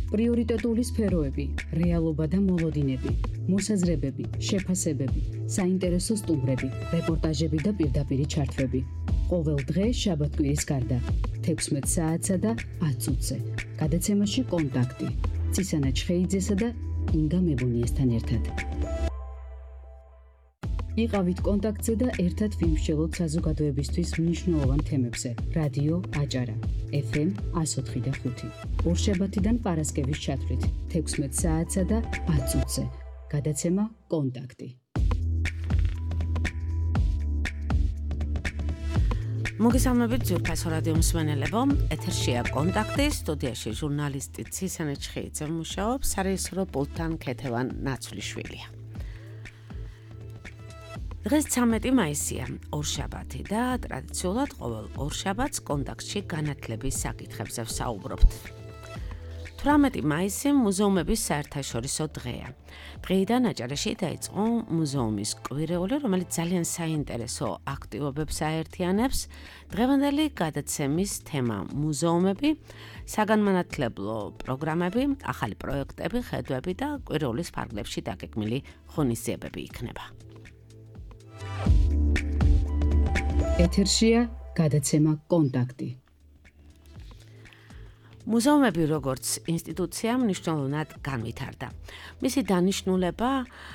პრიორიტეტული სფეროები, რეალობა და მოლოდინები, მოსაზრებები, შეფასებები, საინტერესო სტუმრები, რეპორტაჟები და პირდაპირი ჩართვები. ყოველ დღე შაბათ-კვირის გარდა 16 საათსა და 10 წუთზე. გადაცემაში კონტაქტი. ცისანა ჩხეიძესა და ინგა მებუნიესთან ერთად. იყავით კონტაქტზე და ერთად ვიმსჯელოთ საზოგადოებისთვის მნიშვნელოვან თემებზე. რადიო აჭარა, FM 104 და 5. ორშაბათიდან პარასკევის ჩათვლით 16 საათსა და 10 წუთზე. გადაცემა კონტაქტი. მოგესალმებით ძვირფასო რადიო მსმენელებო, ეთერშია კონტაქტი, სტუდიაში ჟურნალისტი ცისანა ჩხეიძე მუშაობს, სარეჟისორო პულტთან ქეთევან ნაცვლიშვილია. დღეს 13 მაისია, ორშაბათი და ტრადიციულად ყოველ ორშაბათს კონტაქტში განათლების საკითხებზე ვსაუბრობთ. 18 მაისი მუზეუმების საერთაშორისო დღეა. დღეიდან აჭარაში დაიწყო მუზეუმის კვირეული, რომელიც ძალიან საინტერესო აქტივობებს აერთიანებს. დღევანდელი გადაცემის თემა მუზეუმები, საგანმანათლებლო პროგრამები, ახალი პროექტები, ხედვები და კვირეულის ფარგლებში დაგეგმილი ღონისძიებები იქნება. ეთერშია გადაცემა კონტაქტი. მუზეუმები როგორც ინსტიტუცია მნიშვნელოვნად განვითარდა. მისი დანიშნულება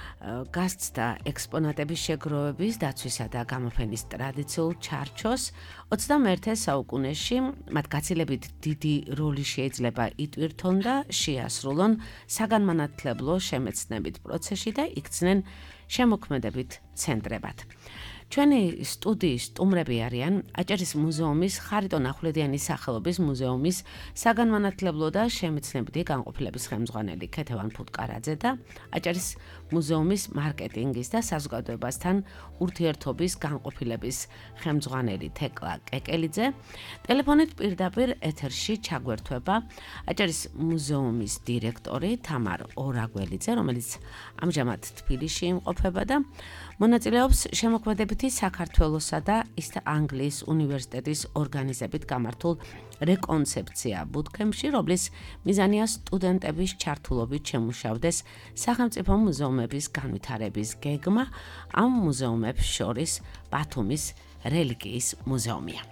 გასცდა ექსპონატების შეგროვების, დაცვისა და გამოფენის ტრადიციულ ჩარჩოს. 21 საუკუნეში მათ გაცილებით დიდი როლი შეიძლება იტვირთონ და შეასრულონ საგანმანათლებლო შემეცნებით პროცესში და იქცნენ შემოქმედებით ცენტრებად. ჩვენი სტუდიის სტუმრები არიან აჭარის მუზეუმის ხარიტონ ახვლედიანი სახელობის მუზეუმის საგანმანათლებლო და შემეცნებითი განყოფილების ხელმძღვანელი ქეთევან ფუტკარაძე და აჭარის მუზეუმის მარკეტინგის და საზოგადოებასთან ურთიერთობის განყოფილების ხელმძღვანელი თეკლა კეკელიძე. ტელეფონით პირდაპირ ეთერში ჩაგვერთვება აჭარის მუზეუმის დირექტორი თამარ ორაგველიძე, რომელიც ამჟამად თბილისში იმყოფება და მონაწილეობს შემოქმედებითი საქართველოსა და ანგლიის უნივერსიტეტის ორგანიზებით გამართულ რეკონცეფცია ბუთქემში, რომლის მიზანია სტუდენტების ჩართულობით შემუშავდეს სახელმწიფო მუზეუმების განვითარების გეგმა. ამ მუზეუმებს შორის ბათუმის რელიგიის მუზეუმია.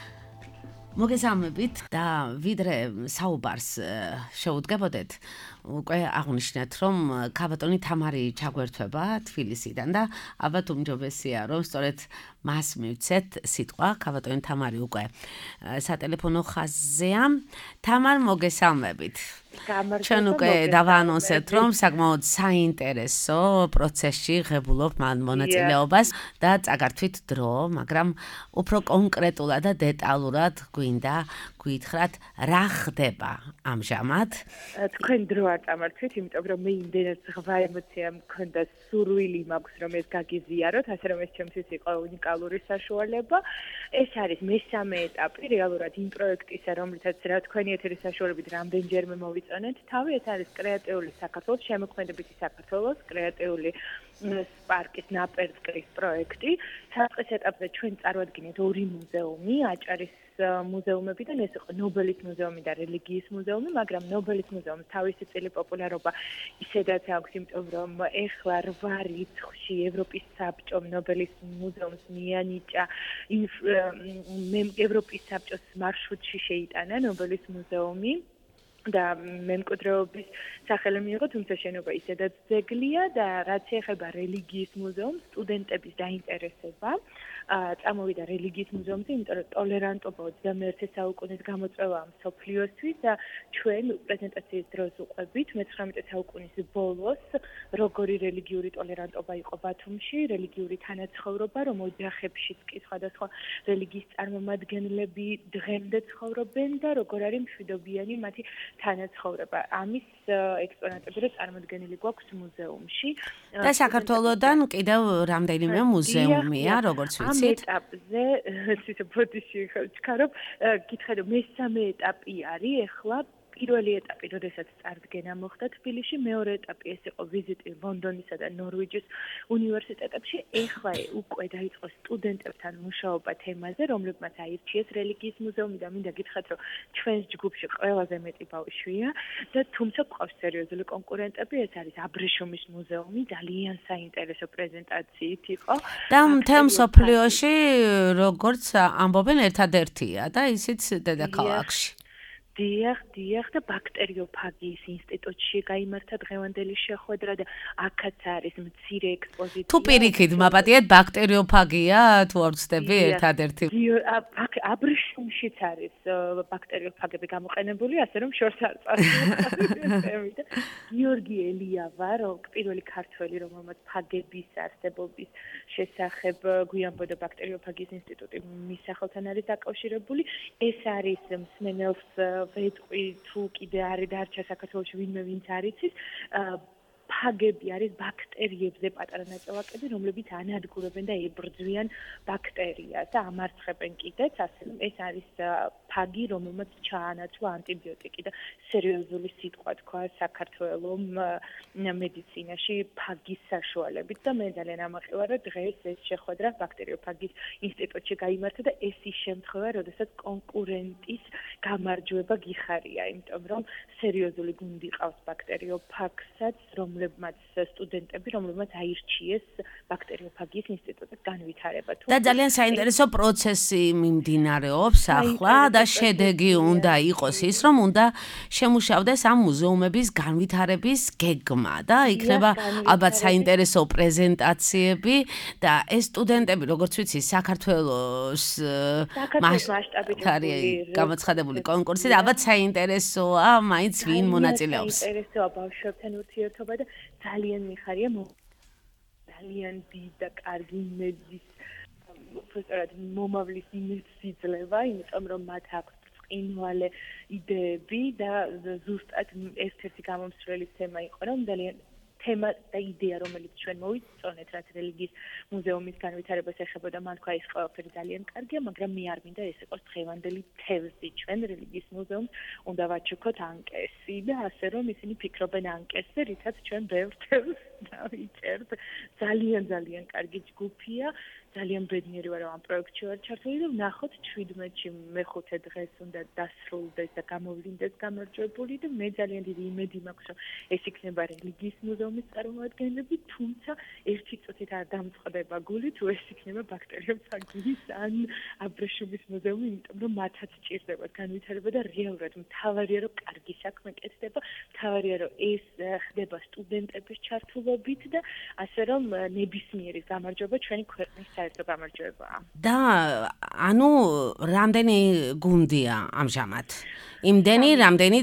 მოგესალმებით და ვიდრე საუბარს შეუდგებოდეთ, უკვე აღნიშნეთ, რომ ქაბატონი თამარი ჩაგვერთვება თბილისიდან და ალბათ უმჯობესია, რომ სწორედ მას მივცეთ სიტყვა. ქაბატონი თამარი უკვე სატელეფონო ხაზზეა. თამარ, მოგესალმებით. ჩვენ უკვე დავაანონსეთ, რომ საკმაოდ საინტერესო პროცესში ღებულობ მონაწილეობას და წაგართვით დრო, მაგრამ უფრო კონკრეტულად და დეტალურად გვინდა გითხრათ, რა ხდება ამჟამად. თქვენ დრო არ წამართვით, იმიტომ რომ მე იმდენად ღვა ემოცია მქონდა, სურვილი მაქვს, რომ ეს გაგიზიაროთ, ასე რომ ეს ჩემთვის იყო უნიკალური საშუალება. ეს არის მესამე ეტაპი რეალურად იმ პროექტისა, რომლითაც რა თქვენი ეთერის საშუალებით რამდენჯერმე მოვიწონეთ თავი. ეს არის კრეატიული საქართველოს, შემოქმედებითი საქართველოს კრეატიული სპარკის ნაპერწკრის პროექტი. საწყის ეტაპზე ჩვენ წარვადგინეთ ორი მუზეუმი, აჭარის მუზეუმებიდან, ეს იყო ნობელის მუზეუმი და რელიგიის მუზეუმი, მაგრამ ნობელის მუზეუმს თავისი წილი პოპულარობა ისედაც აქვს, იმიტომ რომ ეხლა 8 რიცხვში ევროპის საბჭომ ნობელის მუზეუმს მიანიჭა, ევროპის საბჭოს მარშრუტში შეიტანა ნობელის მუზეუმი და მემკვიდრეობის სახელი მიიღო, თუმცა შენობა ისედაც ძეგლია და რაც ეხება რელიგიის მუზეუმს, სტუდენტების დაინტერესება წამოვიდა რელიგიის მუზეუმზე, იმიტომ რომ ტოლერანტობა 21 საუკუნის გამოწვევაა მსოფლიოსთვის და ჩვენ პრეზენტაციის დროს უყვებით 19 საუკუნის ბოლოს როგორი რელიგიური ტოლერანტობა იყო ბათუმში, რელიგიური თანაცხოვრობა, რომ ოჯახებშიც კი სხვადასხვა რელიგიის წარმომადგენლები დღემდე ცხოვრობენ და როგორ არის მშვიდობიანი მათი თანაცხოვრება. ამის ექსპონატები რო წარმოდგენილი გვაქვს მუზეუმში. და საქართველოსდან კიდევ რამდენიმე მუზეუმია, როგორც ვიცით. ამ ეტაპზე ისე ბოდიში ხარჩქარო, გითხარით მესამე ეტაპი არის ეხლა პირველი ეტაპი, როდესაც წარდგენა მოხდა თბილისში, მეორე ეტაპი ეს იყო ვიზიტი ლონდონისა და ნორვიჯის უნივერსიტეტებში. ეხლა უკვე დაიწყო სტუდენტებთან მუშაობა თემაზე, რომლებმაც აირჩიეს რელიგიის მუზეუმი და მინდა გითხრათ, რომ ჩვენს ჯგუფში ყველაზე მეტი ბავშვია და თუმცა გვყავს სერიოზული კონკურენტები, ეს არის აბრეშუმის მუზეუმი, ძალიან საინტერესო პრეზენტაციით იყო. და მთელ მსოფლიოში როგორც ამბობენ ერთადერთია და ისიც დედაქალაქში. დიახ და ბაქტერიოფაგიის ინსტიტუტში გაიმართა დღევანდელი შეხვედრა და აქაც არის მცირე ექსპოზიცია. თუ პირიქით მაპატიეთ ბაქტერიოფაგია თუ არ ვცდები ერთადერთი. აბრეშუმშიც არის ბაქტერიოფაგები გამოყენებული, ასე რომ შორს არ წასვლა. გიორგი ელიავა, პირველი ქართველი, რომელმაც ფაგების არსებობის შესახებ გვიამბობდა ბაქტერიოფაგიის ინსტიტუტი მის სახელთან არის დაკავშირებული. ეს არის მსმენელს ვეტყვი თუ კიდე არის დარჩა საქართველოში ვინმე ვინც არის ის ფაგები არის ბაქტერიებზე პატარა ნაწილაკები, რომლებიც ანადგურებენ და ებრძვიან ბაქტერიას და ამარცხებენ კიდეც, ასე რომ ეს არის ფაგი, რომელმაც ჩაანაცვლა ანტიბიოტიკი და სერიოზული სიტყვა თქვა საქართველოს მედიცინაში ფაგის საშუალებით და მე ძალიან ამაყივარა დღეს ეს შეხვედრა ბაქტერიოფაგის ინსტიტუტში გაიმართა და ეს ის შემთხვევა, როდესაც კონკურენტის გამარჯვება გიხარია, იმიტომ რომ სერიოზული გუნდი ყავს ბაქტერიოფაგსაც, რომლებმაც სტუდენტები, რომლებმაც აირჩიეს ბაქტერიოფაგიის ინსტიტუტის განვითარება. და ძალიან საინტერესო პროცესი მიმდინარეობს ახლა და შედეგი უნდა იყოს ის, რომ უნდა შემუშავდეს ამ მუზეუმების განვითარების გეგმა და იქნება ალბათ საინტერესო პრეზენტაციები და ეს სტუდენტები, როგორც ვიცი, საქართველოს მასშტაბით გამოცხადებული კონკურსი და ალბათ საინტერესოა მაინც ვინ მონაწილეობს. საინტერესოა ბავშვებთან ურთიერთობა და ძალიან მიხარია ძალიან დიდი და კარგი იმედის უბრალოდ მომავლის იმედს იძლევა, იმიტომ რომ მათ აქვს ბრწყინვალე იდეები და ზუსტად ერთ-ერთი გამომსვლელი თემა იყო, რომ ძალიან თემა და იდეა, რომელიც ჩვენ მოვიწონეთ, რაც რელიგიის მუზეუმის განვითარებას ეხებოდა, მან თქვა ეს ყველაფერი ძალიან კარგია, მაგრამ მე არ მინდა ეს იყოს დღევანდელი თევზი. ჩვენ რელიგიის მუზეუმს უნდა ვაჩუქოთ ანკესი და ასე რომ ისინი ფიქრობენ ანკესზე, რითაც ჩვენ ბევრ თევზს დავიჭერთ. ძალიან კარგი ჯგუფია. ძალიან ბედნიერი ვარ, რომ ამ პროექტში ვარ ჩართული და ვნახოთ 17-ში მეხუთე დღეს უნდა დასრულდეს და გამოვლინდეს გამარჯვებული და მე ძალიან დიდი იმედი მაქვს, რომ ეს იქნება რელიგიის მუზეუმის წარმომადგენლები, თუმცა ერთი წუთით არ დამწყდება გული, თუ ეს იქნება ბაქტერიოფაგიის ან აბრეშუმის მუზეუმი, იმიტომ რომ მათაც ჭირდებათ განვითარება და რეალურად მთავარია, რომ კარგი საქმე კეთდება, მთავარია, რომ ეს ხდება სტუდენტების ჩართულობით და ასე რომ ნებისმიერი გამარჯვება ჩვენი ქვეყნის გამარჯვებაა. და ანუ რამდენი გუნდია ამჟამად? იმდენი, რამდენი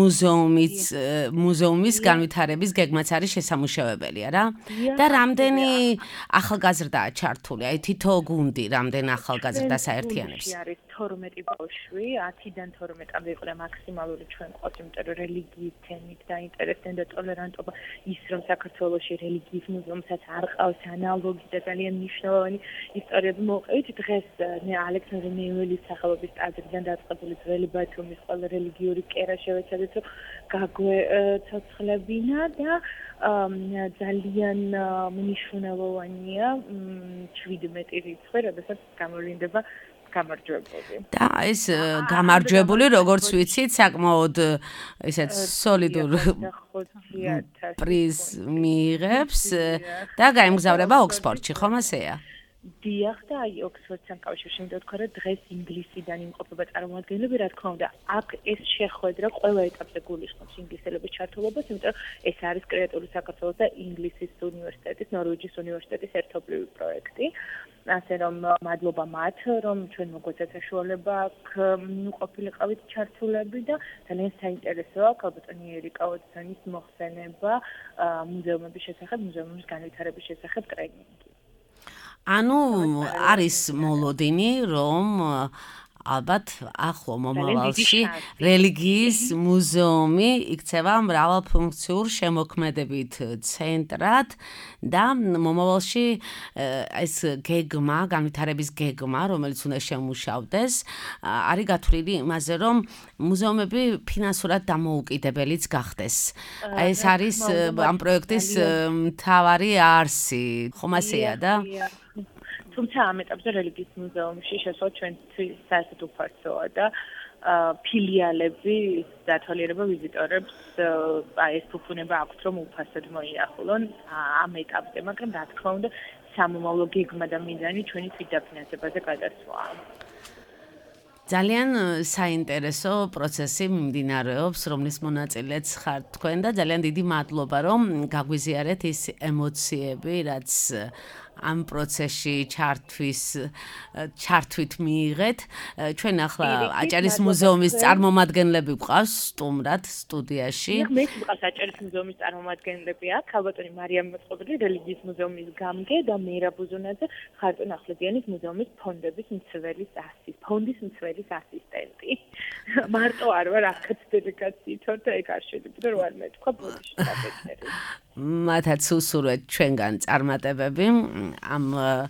მუზეუმის განვითარების გეგმაც არის შესამუშავებელი, არა? და რამდენი ახალგაზრდაა ჩართული? აი თითო გუნდი რამდენ ახალგაზრდას აერთიანებს? არის 12 ბავშვი, 10-დან 12-მდე იყო მაქსიმალური ჩვენ ყავს, იმიტომ რომ რელიგიის თემით დაინტერესდნენ და ტოლერანტობა ის რომ საქართველოში რელიგიის მუზეუმსაც არ ყავს ანალოგი და ძალიან მნიშვნელოვანი ისტორიები მოვყევით. დღეს ალექსანდრე ნეველის სახელობის ტაძრიდან დაწყებული ძველი ბათუმის ყველა რელიგიური კერა შევეცადეთ, რომ გაგვეცოცხლებინა და ძალიან მნიშვნელოვანია 17 რიცხვი, როდესაც გამოვლინდება გამარჯვებული. და ეს გამარჯვებული, როგორც ვიცით, საკმაოდ ესეც სოლიდურ პრიზ მიიღებს და გაემგზავრება ოქსფორდში, ხომ ასეა? დიახ და აი ოქსფორდთან კავშირში მინდა ვთქვა, რომ დღეს ინგლისიდან იმყოფება წარმომადგენლები, რა თქმა უნდა, აქ ეს შეხვედრა ყველა ეტაპზე გულისხმობს ინგლისელების ჩართულობას, იმიტომ რომ ეს არის კრეატიული საქართველოს და ინგლისის უნივერსიტეტის, ნორვეჯის უნივერსიტეტის ერთობლივი პროექტი. ასე რომ მადლობა მათ, რომ ჩვენ მოგვეცეთ საშუალება აქ ყოფილიყავით ჩართულები და ძალიან საინტერესოა ალბათონი ერიკა ოცანის მოხსენება მუზეუმების შესახებ, მუზეუმის განვითარების შესახებ ტრენინგი. ანუ არის მოლოდინი, რომ ალბათ ახლო მომავალში რელიგიის მუზეუმი იქცევა მრავალფუნქციურ შემოქმედებით ცენტრად და მომავალში ეს გეგმა, განვითარების გეგმა, რომელიც უნდა შემუშავდეს, არის გათვლილი იმაზე, რომ მუზეუმები ფინანსურად დამოუკიდებელიც გახდეს. ეს არის ამ პროექტის მთავარი არსი, ხომ ასეა და? თუმცა ამ ეტაპზე რელიგიის მუზეუმში შესვლა ჩვენთვის საერთოდ უფასოა და ფილიალები დათვალიერება ვიზიტორებს ეს ფუფუნება აქვთ რომ უფასოდ მოიახლონ ამ ეტაპზე, მაგრამ რა თქმა უნდა სამომავლო გეგმა და მიზანი ჩვენი თვით დაფინანსებაზე გადასვლაა. ძალიან საინტერესო პროცესი მიმდინარეობს, რომლის მონაწილეც ხართ თქვენ და ძალიან დიდი მადლობა, რომ გაგვიზიარეთ ის ემოციები, რაც ამ პროცესში ჩართვით მიიღეთ. ჩვენ ახლა აჭარის მუზეუმის წარმომადგენლები გვყავს სტუმრად სტუდიაში. მე მყავს აჭარის მუზეუმის წარმომადგენლები აქ, ქალბატონი მარიამ მოწყობილი, რელიგიის მუზეუმის გამგე და მერაბ უზუნაძე, ხარტონ ახლებიანის მუზეუმის ფონდის მცველის ასისტენტი. მარტო არ ვარ აქაც დელეგაციით და ეგ არ შეიძლება რომ არ მეთქვა ბოდიში დაგეწერე. მათაც უსურვეთ ჩვენგან წარმატებები ამ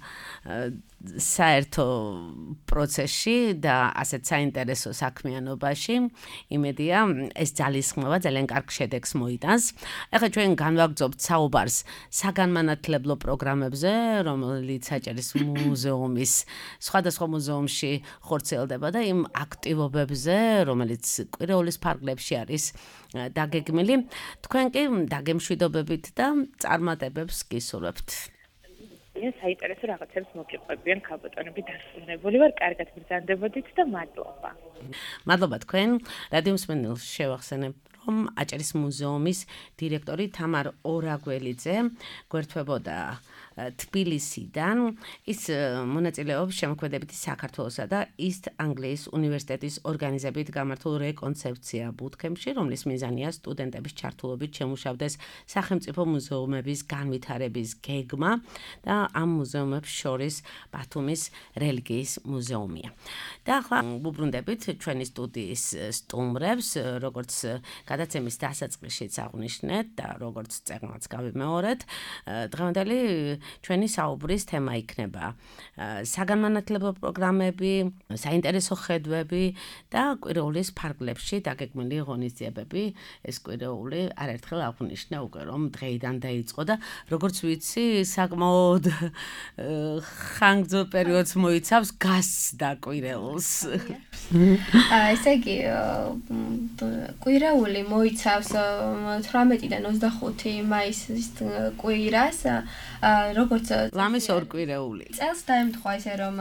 საერთო პროცესში და ასეთ საინტერესო საქმიანობაში. იმედია, ეს ძალისხმევა ძალიან კარგ შედეგს მოიტანს. ახლა ჩვენ განვაგრძობთ საუბარს საგანმანათლებლო პროგრამებზე, რომელიც აჭარის მუზეუმის სხვადასხვა მუზეუმში ხორციელდება და იმ აქტივობებზე, რომელიც კვირეულის ფარგლებში არის დაგეგმილი. თქვენ კი დაგემშვიდობებით და წარმატებებს გისურვებთ. საინტერესო რაღაცებს მოგიყვებიან ქალბატონები დასრულებული ვარ, კარგად ბრძანდებოდით და მადლობა. მადლობა თქვენ. რადიო მსმენელს შევახსენებ, რომ აჭარის მუზეუმის დირექტორი თამარ ორაგველიძე გვერდთვებოდა თბილისიდან. ის მონაწილეობს შემოქმედებითი საქართველოსა და ისტ ანგლიის უნივერსიტეტის ორგანიზებით გამართულ რეკონცეფცია ბუთქემში, რომლის მიზანია სტუდენტების ჩართულობით შემუშავდეს სახელმწიფო მუზეუმების განვითარების გეგმა და ამ მუზეუმებს შორის ბათუმის რელიგიის მუზეუმია. და ახლა ვუბრუნდებით ჩვენი სტუდიის სტუმრებს, როგორც გადაცემის დასაწყისშიც აღვნიშნეთ და როგორც წერილს გავიმეორეთ, დღევანდელი ჩვენი საუბრის თემა იქნება საგანმანათლებლო პროგრამები, საინტერესო ხედვები და კვირეულის ფარგლებში დაგეგმილი ღონისძიებები. ეს კვირეული არაერთხელ აღვნიშნა უკვე რომ დღეიდან დაიწყო და როგორც ვიცი, საკმაოდ ხანგრძლივ პერიოდს მოიცავს გასცდა კვირეულს. ესე იგი, კვირეული მოიცავს 18-დან 25 მაისის კვირას, როგორც ლამის ორ კვირეული. წელს დაემთხვა ესე რომ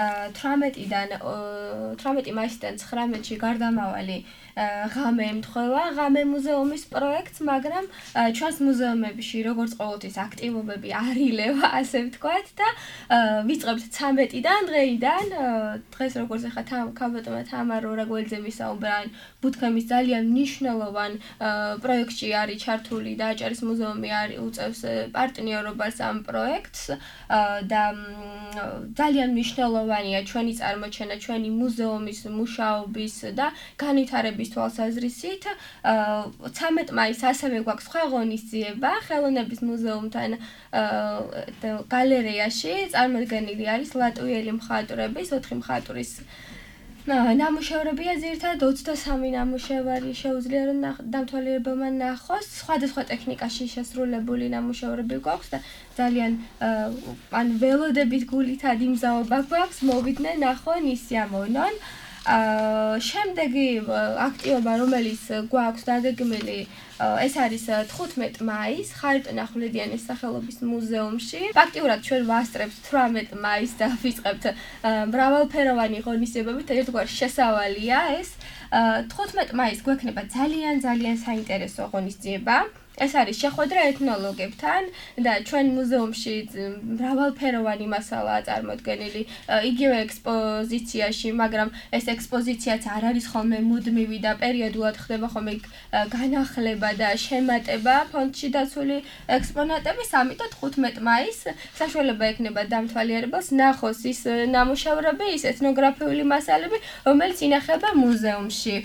18 მაისიდან 19-ში გარდამავალი ღამე ემთხვევა ღამე მუზეუმის პროექტს, მაგრამ ჩვენს მუზეუმებში როგორც ყოველთვის აქტივობები არ ილევა, ასე ვთქვათ და ვიწყებთ 13-დან დღეიდან. დღეს როგორც ახლა ქალბატონმა თამარ ორაგველიძემ ვისაუბრა, ბუთქემის ძალიან მნიშვნელოვან პროექტში არის ჩართული და აჭარის მუზეუმი არის უწევს პარტნიორობას ამ პროექტს და ძალიან მნიშვნელოვანია ჩვენი წარმოჩენა, ჩვენი მუზეუმის მუშაობის და განვითარების თვალსაზრისით. 13 მაისს ასევე გვაქვს სხვა ღონისძიება ხელოვნების მუზეუმთან გალერეაში. წარმოდგენილი არის ლატვიელი მხატვრების 4 მხატვრის ნამუშევრებია, ძირითადად 23 ნამუშევარი შეუძლია რომ დამთვალიერებელმა ნახოს. სხვადასხვა ტექნიკაში შესრულებული ნამუშევრები გვაქვს და ძალიან ველოდებით გულითად იმზაობა გვაქვს, მოვიდნენ ნახონ, ისი ამოვნონ. შემდეგი აქტივობა, რომელიც გვაქვს დაგეგმილი, ეს არის 15 მაისს ხარიტონ ახვლედიანის სახელობის მუზეუმში. ფაქტიურად ჩვენ ვასწრებთ 18 მაისს და ვიწყებთ მრავალფეროვანი ღონისძიებებით, ერთგვარი შესავალია ეს. 15 მაისს გვექნება ძალიან საინტერესო ღონისძიება. ეს არის შეხვედრა ეთნოლოგებთან და ჩვენ მუზეუმში მრავალფეროვანი მასალაა წარმოდგენილი იგივე ექსპოზიციაში, მაგრამ ეს ექსპოზიციაც არ არის ხოლმე მუდმივი და პერიოდულად ხდება ხოლმე განახლება და შემატება ფონდში დაცული ექსპონატების, ამიტომ 15 მაისს საშუალება ექნება დამთვალიერებელს ნახოს ის ნამუშევრები, ის ეთნოგრაფიული მასალები, რომელიც ინახება მუზეუმში.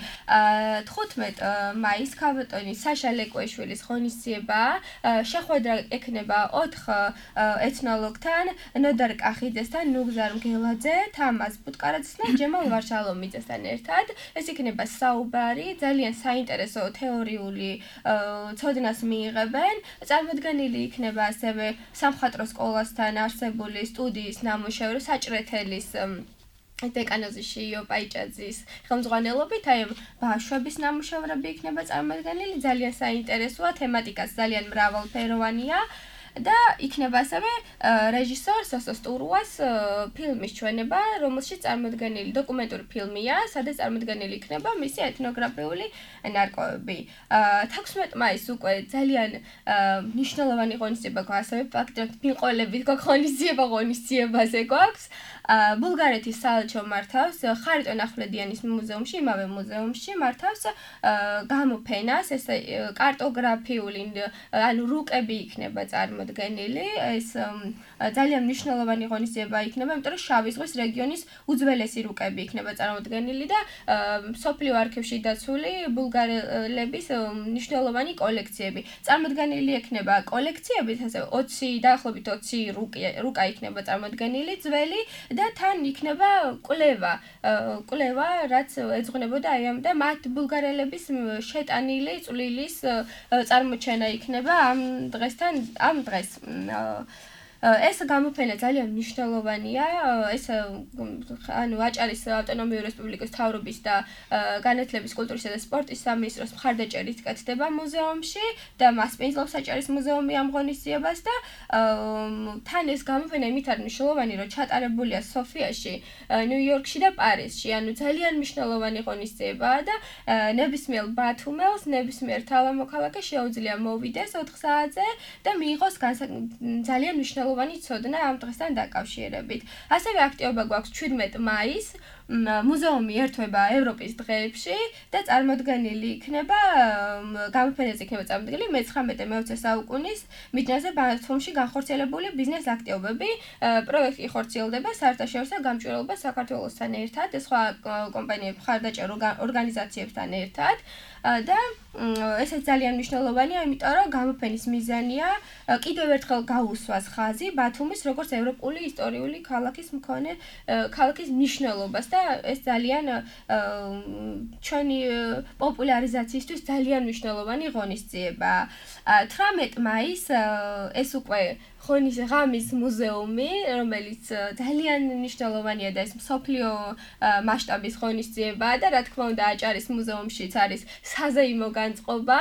15 მაისს ქალბატონი საშა ლეკვეშვილის ღონისძიება შეხვედრა ექნება 4 ეთნოლოგთან, ნოდარ კახიძესთან, ნუგზარ მგელაძე, თამაზ ბუტკარაძესთან და ჯემალ ვარშალომიძესთან ერთად. ეს იქნება საუბარი, ძალიან საინტერესო თეორიული ცოდნას მიიღებენ. წარმოდგენილი იქნება ასევე სამხატვრო სკოლასთან არსებული სტუდიის ნამუშევრი საჭრეთელის დეკანოზი შიო პაიჭაძის ხელმძღვანელობით, აი ბავშვების ნამუშევრები იქნება წარმოდგენილი, ძალიან საინტერესოა, თემატიკაც ძალიან მრავალფეროვანია და იქნება ასევე რეჟისორ სოსო სტურუას ფილმის ჩვენება, რომელშიც წარმოდგენილი დოკუმენტური ფილმია, სადაც წარმოდგენილი იქნება მისი ეთნოგრაფიული ნარკვევები. 16 მაისს უკვე ძალიან მნიშვნელოვანი ღონისძიება გვაქვს, ასევე ფაქტობრივად მიყოლებით გვაქვს ღონისძიებაზე გვაქვს. ბულგარეთის საელჩო მართავს ხარიტონ ახვლედიანის მუზეუმში, იმავე მუზეუმში მართავს გამოფენას, ეს კარტოგრაფიული, ანუ რუკები იქნება წარმოდგენილი, ეს ძალიან მნიშვნელოვანი ღონისძიება იქნება, იმიტომ რომ შავი ზღვის რეგიონის უძველესი რუკები იქნება წარმოდგენილი და მსოფლიო არქივში დაცული ბულგარელების მნიშვნელოვანი კოლექციები. წარმოდგენილი იქნება კოლექციებით, ასევე 20 დაახლოებით 20 რუკა იქნება წარმოდგენილი ძველი და თან იქნება კვლევა, რაც ეძღვნებოდა აი ამ და მათ ბულგარელების შეტანილი წვლილის წარმოჩენა იქნება ამ დღეს. ეს გამოფენა ძალიან მნიშვნელოვანია, ეს ანუ აჭარის ავტონომიური რესპუბლიკის მთავრობის და განათლების, კულტურისა და სპორტის სამინისტროს მხარდაჭერით კეთდება მუზეუმში და მასპინძლობს აჭარის მუზეუმი ამ ღონისძიებას და თან ეს გამოფენა იმით არის მნიშვნელოვანი, რომ ჩატარებულია სოფიაში, ნიუ-იორკში და პარიზში, ანუ ძალიან მნიშვნელოვანი ღონისძიებაა და ნებისმიერ ბათუმელს, ნებისმიერ თალამოქალაქეს შეუძლია მოვიდეს 4 საათზე და მიიღოს ძალიან მნიშვნელოვანი ცოდნა ამ დღესთან დაკავშირებით. ასევე აქტივობა გვაქვს 17 მაისს, მუზეუმი ერთვება ევროპის დღეებში და წარმოდგენილი იქნება გამოფენაზე იქნება წარმოდგენილი მე-19 საუკუნის მიჯნაზე ბათუმში განხორციელებული ბიზნეს აქტივობები. პროექტი ხორციელდება საერთაშორისო გამჭვირვალობა საქართველოსთან ერთად, სხვა კომპანიების მხარდაჭერ ორგანიზაციებთან ერთად და ესეც ძალიან მნიშვნელოვანია, იმიტომ რომ გამოფენის მიზანია კიდევ ერთხელ გაუსვას ხაზი ბათუმის როგორც ევროპული ისტორიული ქალაქის მქონე ქალაქის მნიშვნელობას და ეს ძალიან ჩვენი პოპულარიზაციისთვის ძალიან მნიშვნელოვანი ღონისძიება. 18 მაისს ეს უკვე ღამის მუზეუმი, რომელიც ძალიან მნიშვნელოვანია და ეს მსოფლიო მასშტაბის ღონისძიებაა და რა თქმა უნდა აჭარის მუზეუმშიც არის საზეიმო განწყობა.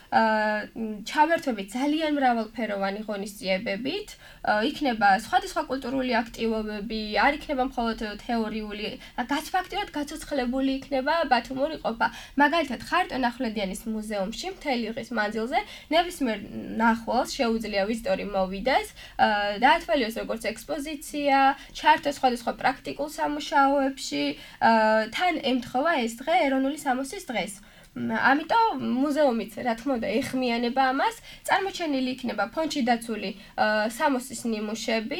ჩავერთვებით ძალიან მრავალფეროვანი ღონისძიებებით, იქნება სხვადასხვა კულტურული აქტივობები, არ იქნება მხოლოდ თეორიული, ფაქტობრივად გაცოცხლებული იქნება ბათუმური ყოფა. მაგალითად, ხარიტონ ახვლედიანის მუზეუმში მთელი დღის მანძილზე ნებისმიერ ნახვალს შეუძლია ვიზიტორი მოვიდეს, დაათვალიეროს როგორც ექსპოზიცია, ჩართოს სხვადასხვა პრაქტიკულ სამუშაოებში, თან ემთხვევა ეს დღე ეროვნული სამოსის დღეს. ამიტომ მუზეუმიც რა თქმა უნდა ეხმიანება ამას, წარმოჩენილი იქნება ფონდში დაცული სამოსის ნიმუშები,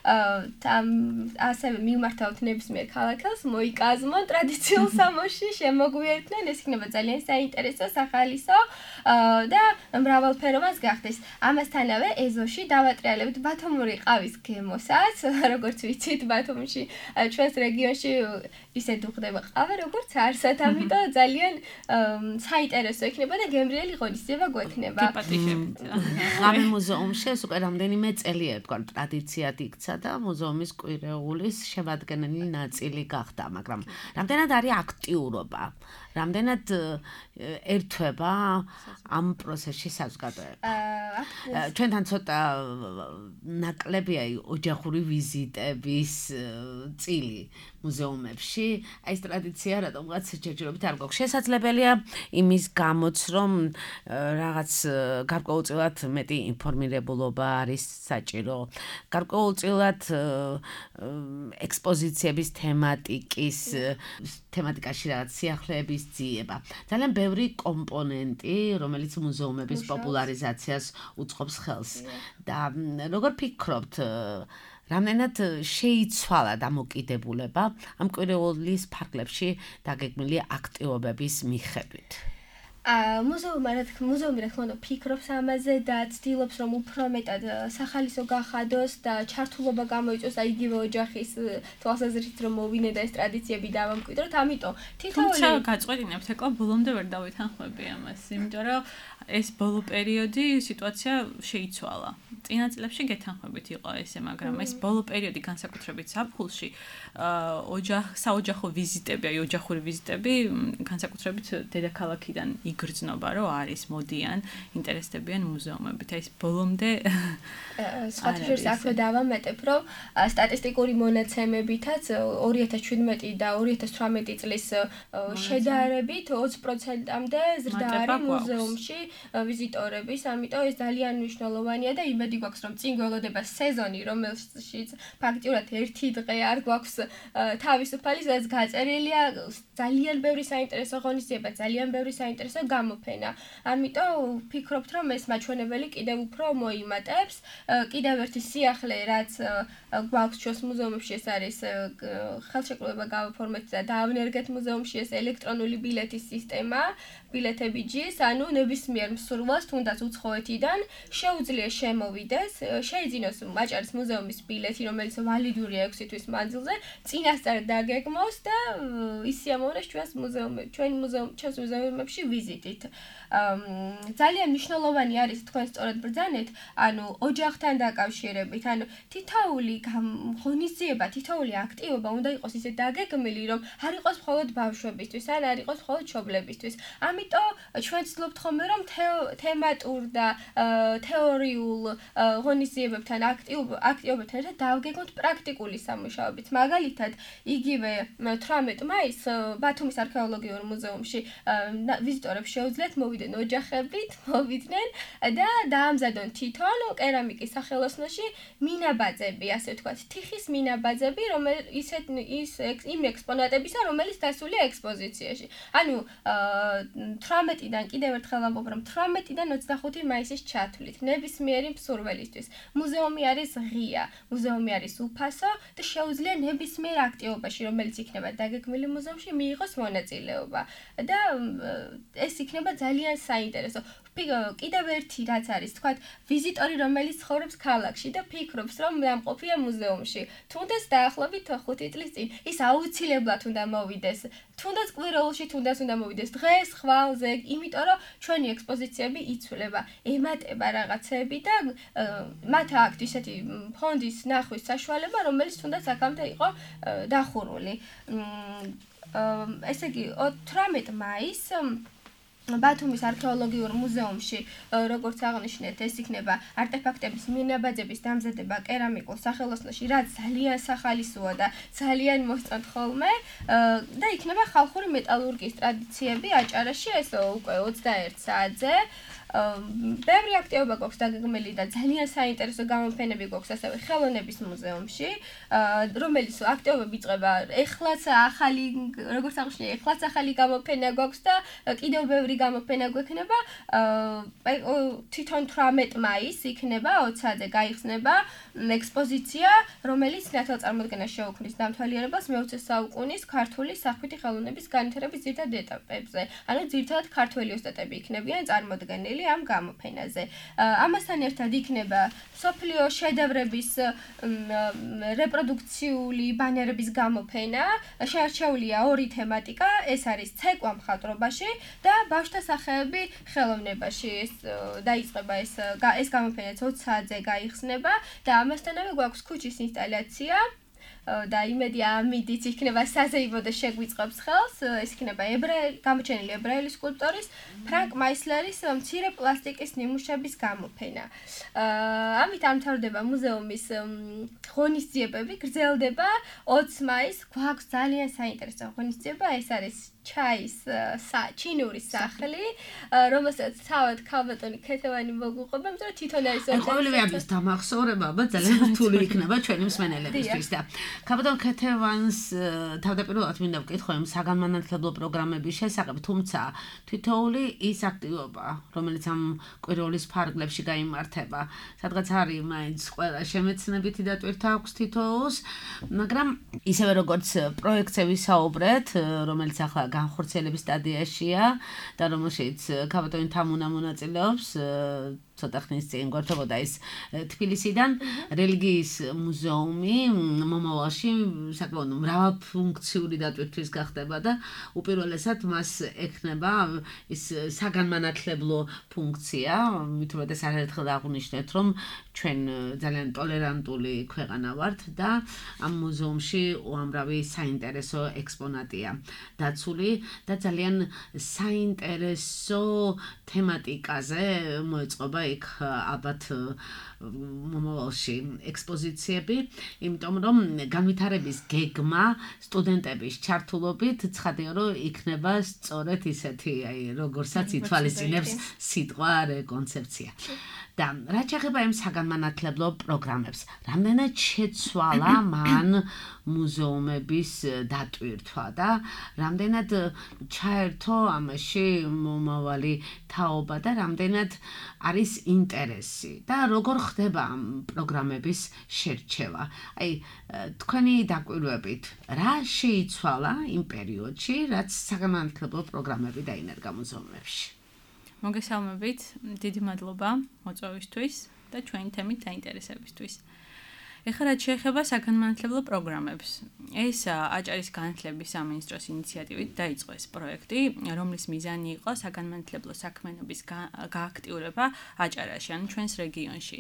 ასევე მიმართავთ ნებისმიერ ქალაქელს მოიკაზმონ ტრადიციულ სამოსში, შემოგვიერთდნენ, ეს იქნება ძალიან საინტერესო, სახალისო და მრავალფეროვანს გახდეს. ამასთანავე ეზოში დავატრიალებთ ბათუმური ყავის გემოსაც, როგორც ვიცით, ბათუმში ჩვენს რეგიონში ისე დუხდება ყავა, როგორც არსად, ამიტომ ძალიან საინტერესო იქნება და გემრიელი ღონისძიება გვექნება. ღამე მუზეუმში ეს უკვე რამდენიმე წელია თქვა ტრადიციად იქცა და მუზეუმის კვირეულის შემადგენელი ნაწილი გახდა, მაგრამ რამდენად არის აქტიურობა რამდენად ერთვება ამ პროცესში საზოგადოება? ჩვენთან ცოტა ნაკლებია ოჯახური ვიზიტების წილი მუზეუმებში. Აი ეს ტრადიცია რატომღაც ჯერჯერობით არ გვაქვს. შესაძლებელია იმის გამოც, რომ რაღაც გარკვეულწილად მეტი ინფორმირებულობა არის საჭირო. გარკვეულწილად ექსპოზიციების თემატიკაში რაღაც სიახლეების ძიება. ძალიან ბევრი კომპონენტი, რომელიც მუზეუმების პოპულარიზაციას უწყობს ხელს. და როგორ ფიქრობთ, რამდენად შეიცვალა დამოკიდებულება ამ კვირეულის ფარგლებში დაგეგმილი აქტივობების მიხედვით? მუზეუმი რა თქმა უნდა ფიქრობს ამაზე და ცდილობს რომ უფრო მეტად სახალისო გახადოს და ჩართულობა გამოიწვიოს აი იგივე ოჯახის თვალსაზრისით რომ მოვინე და ეს ტრადიციები დავამკვიდროთ, ამიტომ თითოეული თუმცა გაწყვეტინებთ ეკლა ბოლომდე ვერ დავეთანხმები ამას, იმიტომ რომ ეს ბოლო პერიოდი სიტუაცია შეიცვალა. წინა წლებში გეთანხმებით იყო ესე, მაგრამ ეს ბოლო პერიოდი განსაკუთრებით ზაფხულში საოჯახო ვიზიტები, აი ოჯახური ვიზიტები განსაკუთრებით დედაქალაქიდან იგრძნობა, რომ არის მოდიან, ინტერესდებიან მუზეუმებით. აი ეს ბოლომდე სხვათაშორის აქვე დავამეტებ, რომ სტატისტიკური მონაცემებითაც 2017 და 2018 წლის შედარებით 20%-მდე ზრდა არის მუზეუმში ვიზიტორების, ამიტომ ეს ძალიან მნიშვნელოვანია და იმედი გვაქვს, რომ წინ გველოდება სეზონი, რომელშიც ფაქტიურად ერთი დღე არ გვაქვს თავისუფალი, სადაც გაწერილია ძალიან ბევრი საინტერესო ღონისძიება, ძალიან ბევრი საინტერესო გამოფენა. ამიტომ ვფიქრობთ, რომ ეს მაჩვენებელი კიდევ უფრო მოიმატებს. კიდევ ერთი სიახლე, რაც გვაქვს ჩვენს მუზეუმებში, ეს არის ხელშეკრულება გავაფორმეთ და დაავნერგეთ მუზეუმში ეს ელექტრონული ბილეთის სისტემა, ბილეთები ჯის, ანუ ნებისმიერ მსურველს, თუნდაც უცხოეთიდან შეუძლია შემოვიდეს, შეიძინოს ვაჭარის მუზეუმის ბილეთი, რომელიც ვალიდურია 6 თვის მანძილზე, წინასწარ დაგეგმოს და ის სიამოვნოს ჩვენს მუზეუმებში ვიზიტით. ძალიან მნიშვნელოვანი არის თქვენ სწორად ბრძანეთ, ანუ ოჯახთან დაკავშირებით, ანუ თითოეული ღონისძიება, თითოეული აქტივობა უნდა იყოს ისე დაგეგმილი, რომ არ იყოს მხოლოდ ბავშვებისთვის, ან არ იყოს მხოლოდ მშობლებისთვის. ამიტომ ჩვენ ვცდილობთ ხოლმე, რომ თემატურ და თეორიულ ღონისძიებებთან, აქტივობებთან ერთად დავგეგმოთ პრაქტიკული სამუშაოებით. მაგალითად, იგივე 18 მაისს ბათუმის არქეოლოგიურ მუზეუმში ვიზიტორებს შეუძლიათ მოვიდნენ ოჯახებით, მოვიდნენ და დაამზადონ თვითონ კერამიკის სახელოსნოში მინაბაძები, ასე ვთქვათ, თიხის მინაბაძები, იმ ექსპონატებისა, რომელიც დასულია ექსპოზიციაში. ანუ 18-დან კიდევ ერთხელ ამბობ, რომ 18-დან 25 მაისის ჩათვლით ნებისმიერი მსურველისთვის. მუზეუმი არის ღია, მუზეუმი არის უფასო და შეუძლია ნებისმიერ აქტივობაში, რომელიც იქნება დაგეგმილი მუზეუმში, მიიღოს მონაწილეობა. და ეს იქნება ძალიან საინტერესო. კიდევ ერთი რაც არის, თქვათ, ვიზიტორი, რომელიც ცხოვრობს ქალაქში და ფიქრობს, რომ ამყოფია მუზეუმში, თუნდაც დაახლოებით 5 წლის წინ, ის აუცილებლად უნდა მოვიდეს. თუნდაც კვირეულში, თუნდაც უნდა მოვიდეს დღეს, ხვალზე, იმიტომ რომ ჩვენი ექსპოზიციები იცვლება, ემატება რაღაცები და მათ აქვთ ისეთი ფონდის ნახვის საშუალება, რომელიც თუნდაც აქამდე იყო დახურული. ესე იგი, 18 მაისს ბათუმის არქეოლოგიურ მუზეუმში, როგორც აღნიშნეთ, ეს იქნება არტეფაქტების მინაბაძების დამზადება კერამიკულ სახელოსნოში, რაც ძალიან სახალისოა და ძალიან მოსწონთ ხოლმე და იქნება ხალხური მეტალურგიის ტრადიციები აჭარაში, ეს უკვე 21 საათზე. ბევრი აქტივობა გვაქვს დაგეგმილი და ძალიან საინტერესო გამოფენები გვაქვს ასევე ხელოვნების მუზეუმში, რომელიც აქტივობები იწყება ეხლაც ახალი, როგორც აღნიშნე, ეხლაც ახალი გამოფენა გვაქვს და კიდევ ბევრი გამოფენა გვექნება. თვითონ 18 მაისს იქნება 20-ზე გაიხსნება ექსპოზიცია, რომელიც ნათელწარმოდგენას შეუქმნის დამთვალიერებას მე-20 საუკუნის ქართული სახვითი ხელოვნების განვითარების ძირითად ეტაპებზე. ანუ ძირითადად ქართველი ოსტატები იქნებიან წარმოდგენილი ამ გამოფენაზე. ამასთან ერთად იქნება სოფლიო შედევრების რეპროდუქციული ბანერების გამოფენა. შეარჩეულია 2 თემატიკა, ეს არის ცეკვა მხატვრობაში და ბავშვთა სახეები ხელოვნებაში. დაიწყება ეს გამოფენა 20 საათზე გაიხსნება და ამასთანავე გვაქვს ქუჩის ინსტალაცია, და იმედი ამიდიც იქნება საზეიმო და შეგვიწყობს ხელს, ეს იქნება გამოჩენილი ებრაელი სკულპტორის ფრანკ მაისლერის მცირე პლასტიკის ნიმუშების გამოფენა. ამით ამთავრდება მუზეუმის ღონისძიებები, გრძელდება 20 მაისს, გვაქვს ძალიან საინტერესო ღონისძიება, ეს არის ჩაის ჩინურის სახლი, რომელსაც თავად ქალბატონი ქეთევანი მოგუყვება, მაგრამ თვითონ არის ყოველივე ამის დამახსოვრება ძალიან რთული იქნება ჩვენი მსმენელებისთვის და ქალბატონ ქეთევანს თავდაპირველად მინდა ვკითხო იმ საგანმანათლებლო პროგრამების შესახებ, თუმცა თითოეული ის აქტივობა, რომელიც ამ კვირეულის ფარგლებში გაიმართება, სადღაც არის მაინც ყველა შემეცნებითი დატვირთა აქვს თითოეულს, მაგრამ ისევე როგორც პროექტზე ვისაუბრეთ, რომელიც ახლა განხორციელების სტადიაშია და რომელშიც ქალბატონი თამუნა მონაწილეობს ცოტა ხნის წინ გვერდებოდა ის თბილისიდან რელიგიის მუზეუმი მომავალში საკმაოდ მრავალფუნქციური დატვირთვის გახდება და უპირველესად მას ექნება ის საგანმანათლებლო ფუნქცია, მით უმეტეს არაერთხელ აღნიშნეთ, რომ ჩვენ ძალიან ტოლერანტული ქვეყანა ვართ და ამ მუზეუმში უამრავი საინტერესო ექსპონატია დაცული და ძალიან საინტერესო თემატიკაზე მოეწყობა იქ ალბათ მომავალში ექსპოზიციები, იმიტომ რომ განვითარების გეგმა სტუდენტების ჩართულობით ცხადია რომ იქნება სწორედ ისეთი, როგორცაც ითვალისწინებს სიტყვა რეკონცეფცია. და რა შეეხება იმ საგანმანათლებლო პროგრამებს, რამდენად შეცვალა მან მუზეუმების დატვირთვა და რამდენად ჩაერთო ამაში მომავალი თაობა და რამდენად არის ინტერესი და როგორ ხდება ამ პროგრამების შერჩევა. აი, თქვენი დაკვირვებით, რა შეიცვალა იმ პერიოდში, რაც საგანმანათლებლო პროგრამები დაინერგა მუზეუმებში? მოგესალმებით, დიდი მადლობა მოწვევისთვის და ჩვენი თემით დაინტერესებისთვის. ეხლა რაც შეეხება საგანმანათლებლო პროგრამებს, ეს აჭარის განათლების სამინისტროს ინიციატივით დაიწყო ეს პროექტი, რომლის მიზანი იყო საგანმანათლებლო საქმიანობის გააქტიურება აჭარაში, ანუ ჩვენს რეგიონში.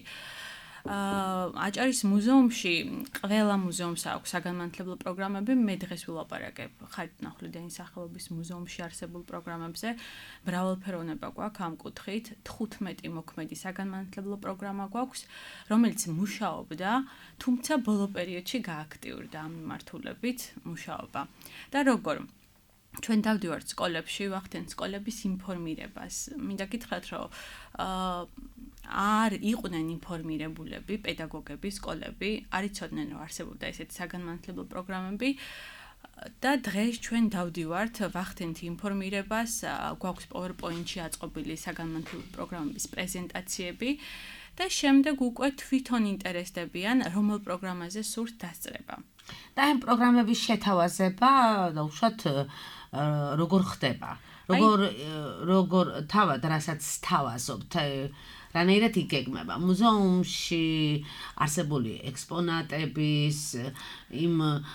აჭარის მუზეუმში ყველა მუზეუმს აქვს საგანმანათლებლო პროგრამები, მე დღეს ვილაპარაკებ ხარიტნახვლიდან სახელობის მუზეუმში არსებულ პროგრამებზე. მრავალფეროვნება გვაქვს ამ კუთხით, 15 მოქმედი საგანმანათლებლო პროგრამა გვაქვს, რომელიც მუშაობდა, თუმცა ბოლო პერიოდში გააქტიურდა ამ მიმართულებით მუშაობა. და როგორ ჩვენ დავდივართ სკოლებში, ვახდენთ სკოლების ინფორმირებას. მინდა გითხრათ, რომ არ იყვნენ ინფორმირებულები პედაგოგები, სკოლები, არ იცოდნენ რომ არსებობდა ესეთი საგანმანათლებლო პროგრამები და დღეს ჩვენ დავდივართ, ვახდენთ ინფორმირებას, გვაქვს PowerPoint-ში აწყობილი საგანმანათლებლო პროგრამების პრეზენტაციები და შემდეგ უკვე თვითონ ინტერესდებიან, რომელ პროგრამაზე სურთ დასწრება. და ამ პროგრამების შეთავაზება უშუალოდ როგორ ხდება? როგორ თავად რასაც თავაზობთ, რანაირად იგეგმება მუზეუმში არსებული ექსპონატების, იმ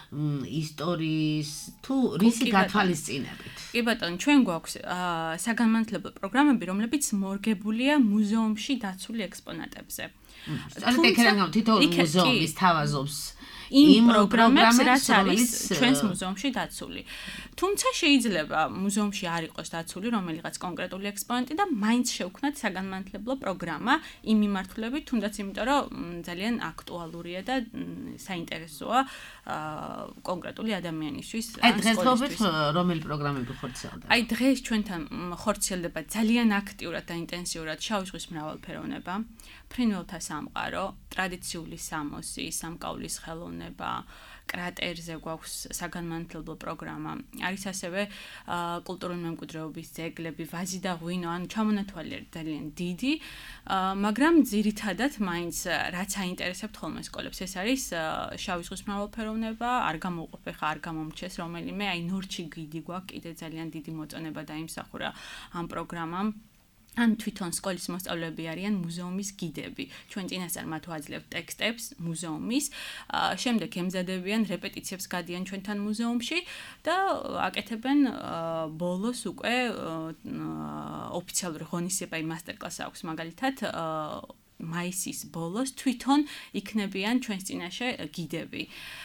ისტორიის თუ რისი გათვალისწინებით? კი ბატონო, ჩვენ გვაქვს საგანმანათლებლო პროგრამები, რომლებიც მორგებულია მუზეუმში დაცული ექსპონატებზე. სწორედ ეკრანგავ თითოეული მუზეუმის თავაზობს იმ პროგრამებს, რაც არის ჩვენს მუზეუმში დაცული. თუმცა შეიძლება მუზეუმში არ იყოს დაცული რომელიღაც კონკრეტული ექსპონატი და მაინც შევქმნათ საგანმანათლებლო პროგრამა იმ მიმართულებით, თუნდაც იმიტომ რომ ძალიან აქტუალურია და საინტერესოა კონკრეტული ადამიანისთვის. აი დღესდღეობით რომელი პროგრამები ხორციელდება? აი დღეს ჩვენთან ხორციელდება ძალიან აქტიურად და ინტენსიურად შავი ზღვის მრავალფეროვნება, ფრინველთა სამყარო, ტრადიციული სამოსი, სამკაულის ხელოვნება, კრატერზე გვაქვს საგანმანათლებლო პროგრამა. არის ასევე კულტურული მემკვიდრეობის ძეგლები, ვაზი და ღვინო, ანუ ჩამონათვალი არის ძალიან დიდი, მაგრამ ძირითადად მაინც რაც აინტერესებთ ხოლმე სკოლებს, ეს არის შავი ზღვის მრავალფეროვნება, არ გამოვყოფ ხა არ გამომრჩეს რომელიმე, აი ნორჩი გიდი გვაქვს, კიდე ძალიან დიდი მოწონება დაიმსახურა ამ პროგრამამ. ან თვითონ სკოლის მოსწავლეები არიან მუზეუმის გიდები. ჩვენ წინასწარ მათ ვაძლევთ ტექსტებს მუზეუმის, შემდეგ ემზადებიან რეპეტიციებს გადიან ჩვენთან მუზეუმში და აკეთებენ ბოლოს უკვე ოფიციალური ღონისძიება, მასტერკლასი აქვს მაგალითად მაისის ბოლოს თვითონ იქნებიან ჩვენს წინაშე გიდები.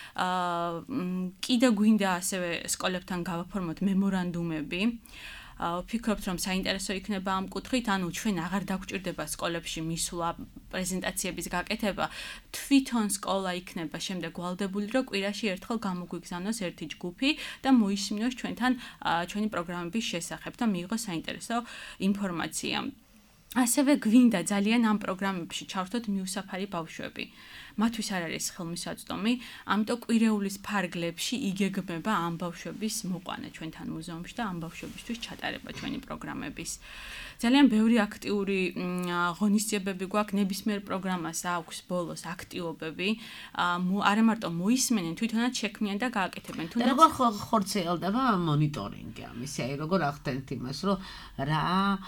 კიდე გვინდა ასევე სკოლებთან გავაფორმოთ მემორანდუმები. ვფიქრობთ, რომ საინტერესო იქნება ამ კუთხით, ანუ ჩვენ აღარ დაგვჭირდება სკოლებში მისვლა, პრეზენტაციების გაკეთება, თვითონ სკოლა იქნება შემდეგ ვალდებული, რომ კვირაში ერთხელ გამოგვიგზავნოს ერთი ჯგუფი და მოისმინოს ჩვენთან ჩვენი პროგრამების შესახებ და მიიღოს საინტერესო ინფორმაცია. ასევე გვინდა ძალიან ამ პროგრამებში ჩავთოთ მიუსაფარი ბავშვები. მათთვის არ არის ხელმისაწვდომი, ამიტომ კვირეულის ფარგლებში იგეგმება ამ ბავშვების მოყვანა ჩვენთან მუზეუმში და ამ ბავშვებისთვის ჩატარება ჩვენი პროგრამების. ძალიან ბევრი აქტიური ღონისძიებები გვაქვს, ნებისმიერ პროგრამას აქვს ბოლოს აქტივობები, არა მარტო მოისმენენ, თვითონაც შექმნიან და გააკეთებენ. თუნდაც როგორ ხორციელდება მონიტორინგი ამისი, აი როგორ ახდენთ იმას, რომ რა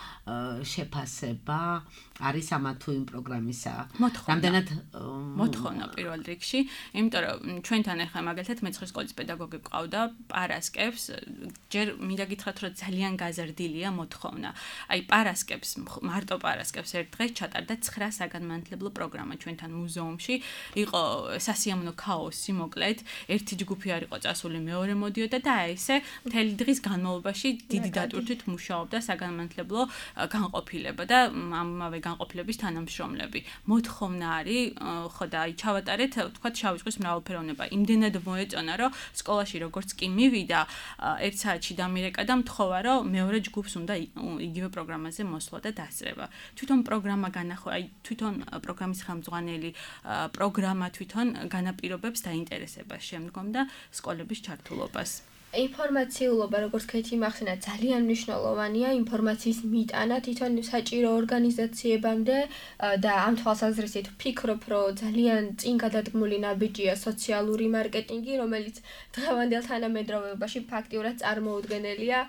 შეფასება არის ამა თუ იმ პროგრამისა? რამდენად მოთხოვნა პირველ რიგში, იმიტომ რომ ჩვენთან ახლა მაგალითად მეცხრე სკოლის პედაგოგი ყავდა, პარასკევს, ჯერ მინდა გითხრათ, რომ ძალიან გაზრდილია მოთხოვნა. აი პარასკევს, მარტო პარასკევს ერთ დღეს ჩატარდა 9 საგანმანათლებლო პროგრამა ჩვენთან მუზეუმში. იყო სასიამოვნო ქაოსი, მოკლედ, ერთი ჯგუფი არ იყო წასული, მეორე მოდიოდა და აი ესე მთელი დღის განმავლობაში დიდი დატვირთვით მუშაობდა საგანმანათლებლო განყოფილება და ამავე განყოფილების თანამშრომლები. მოთხოვნა არის, ხო და აი ჩავატარეთ, თქვათ შავი ზღვის მრავალფეროვნება. იმდენად მოეწონა, რომ სკოლაში როგორც კი მივიდა, 1 საათში დამირეკა და მთხოვა, რომ მეორე ჯგუფს უნდა იგივე პროგრამაზე მოსვლა და დასწრება. თვითონ პროგრამა განახო, აი თვითონ პროგრამის ხელმძღვანელი პროგრამა თვითონ განაპირობებს დაინტერესებას შემდგომ და სკოლების ჩართულობას. ინფორმაციულობა, როგორც ქეთი მახსენა, ძალიან მნიშვნელოვანია ინფორმაციის მიტანა თვითონ საჭირო ორგანიზაციებამდე და ამ თვალსაზრისით ვფიქრობ, რომ ძალიან წინ გადადგმული ნაბიჯია სოციალური მარკეტინგი, რომელიც დღევანდელ თანამედროვეობაში ფაქტიურად წარმოუდგენელია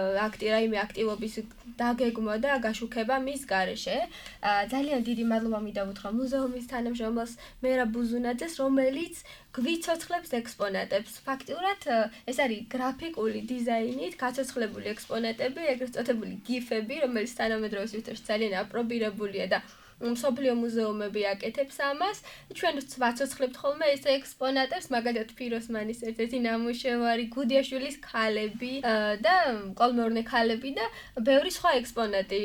აქტივობის დაგეგმვა და გაშუქება მის გარეშე. ძალიან დიდი მადლობა მინდა უთხრა მუზეუმის თანამშრომელს მერაბ ბუზუნაძეს, რომელიც გვიცოცხლებს ექსპონატებს. ფაქტიურად ეს არის გრაფიკული დიზაინით გაცოცხლებული ექსპონატები, ეგრეთ წოდებული გიფები, რომელიც თანამედროვე სივრცეში ძალიან აპრობირებულია და მსოფლიო მუზეუმები აკეთებს ამას. ჩვენ ვაცოცხლებთ ხოლმე ეს ექსპონატებს, მაგალითად ფიროსმანის ერთ-ერთი ნამუშევარი, გუდიაშვილის ქალები და კოლმეურნე ქალები და ბევრი სხვა ექსპონატი.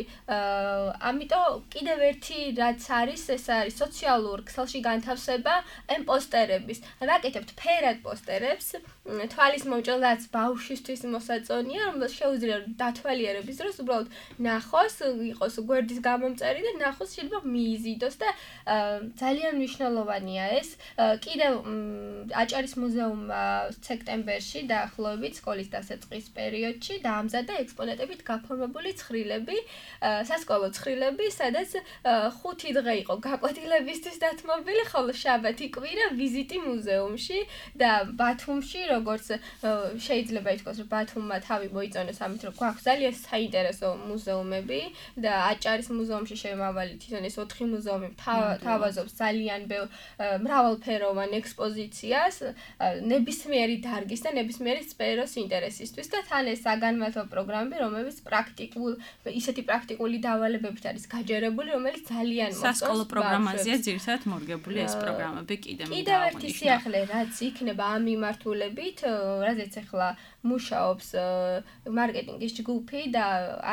ამიტომ კიდევ ერთი რაც არის, ეს არის სოციალურ ქსელში განთავსება პოსტერების. ვაკეთებთ ფერად პოსტერებს, თვალის მომჭრელაც ბავშვისთვის მოსაწონია, რომელსაც შეუძლია დათვალიერების დროს უბრალოდ ნახოს, იყოს გვერდის გამომწერი და ნახოს შეიძლება მიიზიდოს და ძალიან მნიშვნელოვანია ეს. კიდევ აჭარის მუზეუმმა სექტემბერში დაახლოებით სკოლის დასაწყის პერიოდში დაამზადა ექსპონატებით გაფორმებული ცხრილები, სასკოლო ცხრილები, სადაც 5 დღე იყო გაკვეთილებისთვის დათმობილი, ხოლო შაბათი კვირა ვიზიტი მუზეუმში და ბათუმში, როგორც შეიძლება ითქვას, რომ ბათუმმა თავი მოიწონეს ამით, რომ გვაქვს ძალიან საინტერესო მუზეუმები და აჭარის მუზეუმში შემავალი თვითონ 4 მუზეუმი თავაზობს ძალიან მრავალფეროვან ექსპოზიციას ნებისმიერი დარგის და ნებისმიერი სფეროს ინტერესისთვის და თან ეს საგანმანათლებლო პროგრამები, რომლებიც ისეთი პრაქტიკული დავალებებით არის გაჯერებული, რომელიც ძალიან მოსწონს სასკოლო პროგრამაზეა ძირითადად მორგებული ეს პროგრამები კიდევ ერთი სიახლე, რაც იქნება ამ მიმართულებით, რაზეც ახლა მუშაობს მარკეტინგის ჯგუფი და